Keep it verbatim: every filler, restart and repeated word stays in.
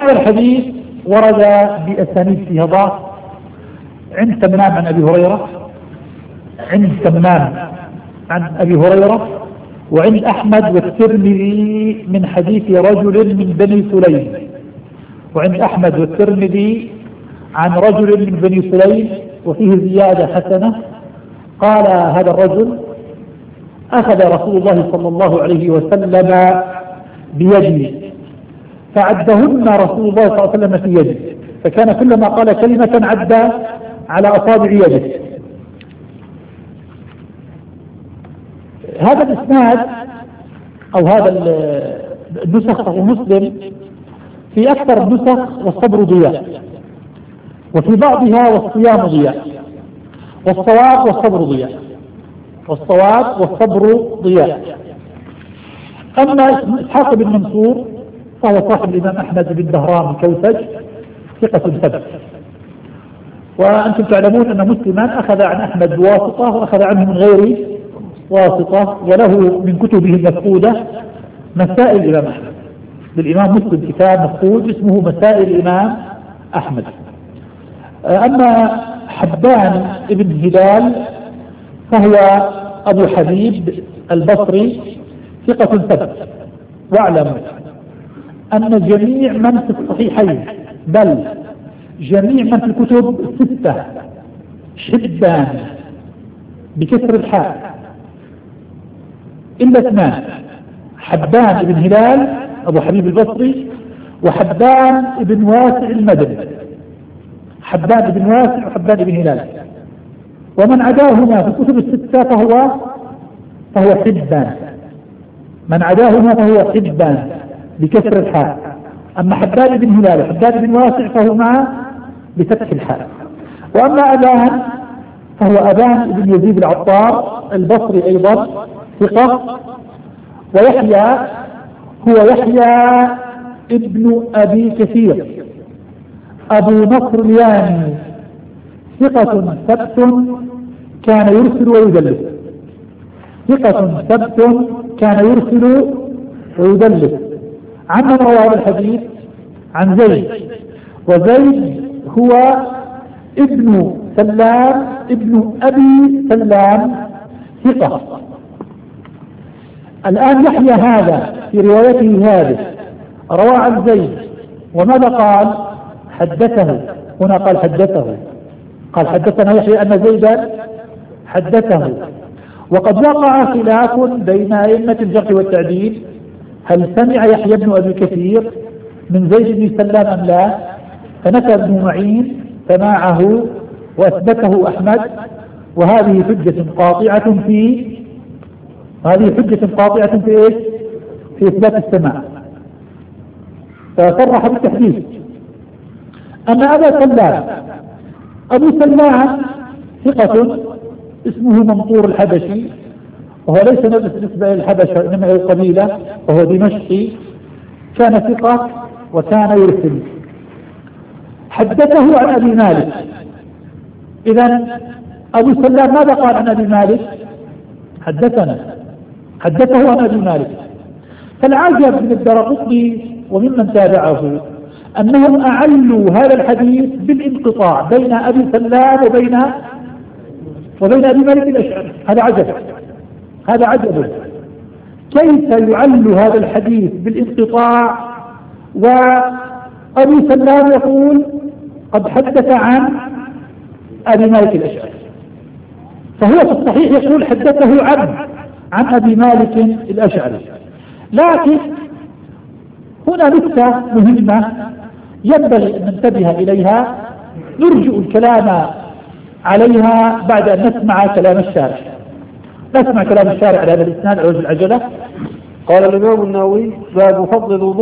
هذا الحديث ورد بأسانيد فيها ضعف عند تمام عن أبي هريرة، عند تمام عن أبي هريرة، وعند أحمد والترمذي من حديث رجل من بني سليم، وعند أحمد والترمذي عن رجل من بني سليم، وفيه زيادة حسنة. قال هذا الرجل: أخذ رسول الله صلى الله عليه وسلم بيدي فعدهن رسول الله صلى الله عليه وسلم في يده، فكان كلما قال كلمة عد على أصابع يده. هذا الإسناد أو هذا النسخ صحيح مسلم في أكثر النسخ والصبر ضياء، وفي بعضها والصيام ضياء، والصواب والصبر ضياء، والصواب والصبر ضياء. أما إسحاق بن منصور فهو صاحب الإمام أحمد بن دهران الكوسج، ثقة ثبت. وأنتم تعلمون أن مسلما أخذ عن أحمد بواسطة وأخذ عنه من غير واسطة، وله من كتبه المفقودة مسائل الإمام أحمد. للإمام مسلم كتاب مفقود اسمه مسائل الإمام أحمد. أما حبان ابن هلال فهو أبو حبيب البصري، ثقة ثبت. واعلم أن جميع من في الصحيحين بل جميع من في الكتب الستة حبان بكسر الحاء إلا اثنان: حبان بن هلال أبو حبيب البصري، وحبان بن واسع المدني. حبان بن واسع وحبان بن هلال، ومن عداهما في الكتب الستة فهو فهو حبان. من عداهما فهو حبان بكسر الحاء. أما حبان بن هلال وحبان بن واسع فهو مع بفتح الحاء. وأما أبان فهو أبان بن يزيد العطار البصري أيضا ثقة. ويحيى هو يحيى ابن أبي كثير أبو نصر الياني، ثقة ثبت كان يرسل ويدلس، ثقة ثبت كان يرسل ويدلس. عمن روى هذا الحديث؟ عن زيد، وزيد هو ابن سلام ابن أبي سلام ثقة. الآن يحيى هذا في روايته هذه روى عن زيد، وماذا قال؟ حدثه. هنا قال حدثه، قال حدثنا يحيى أن زيدا حدثه. وقد وقع خلاف بين أئمة الجرح والتعديل، هل سمع يحيى بن أبي كثير من زيد بن سلام أم لا؟ فنفى ابن معين سماعه وأثبته أحمد، وهذه حجة قاطعة في هذه حجة قاطعة في إيش؟ في إثبات السماع، فصرح بالتحديث. أما أبا سلام أبو سلام ثقة اسمه منصور الحبشي، وهو ليس نسبة للحبشة إنما هي القبيلة، وهو دمشقي، كان ثقة وكان يرسل. حدثه عن أبي مالك. إذن أبو سلام ماذا قال عن أبي مالك؟ حدثنا، حدثه عن أبي مالك. فالعجب من الدرقطني وممن تابعه أنهم أعلوا هذا الحديث بالانقطاع بين أبي سلام وبين وبين أبي مالك الأشعري. هذا عجب، هذا عجب. كيف يعل هذا الحديث بالانقطاع وأبي سلام يقول قد حدث عن أبي مالك الأشعري؟ فهو في الصحيح يقول حدثه عن عن أبي مالك الأشعري. لكن هنا نكتة مهمة ينبغي أن ننتبه إليها، نرجع الكلام عليها بعد أن نسمع كلام الشارع. نسمع كلام الشارع على هذا الإسناد على وجه العجلة. قال الإمام النووي: باب فضل الوضوء